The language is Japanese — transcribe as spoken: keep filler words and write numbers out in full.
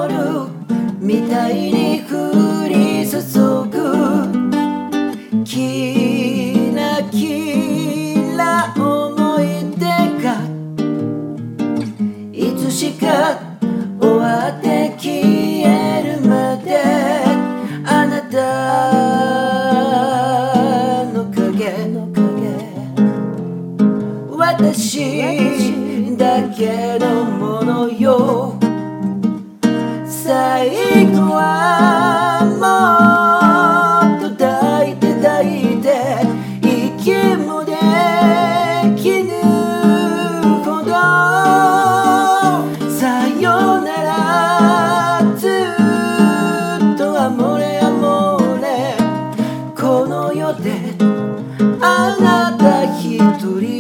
夜みたいに降り注ぐキラキラ思い出がいつしか終わって消えるまであなたの影の影私だけのものよ最後はもっと抱いて抱いて息もできぬほどさよならずっとアモレアモレこの世であなた一人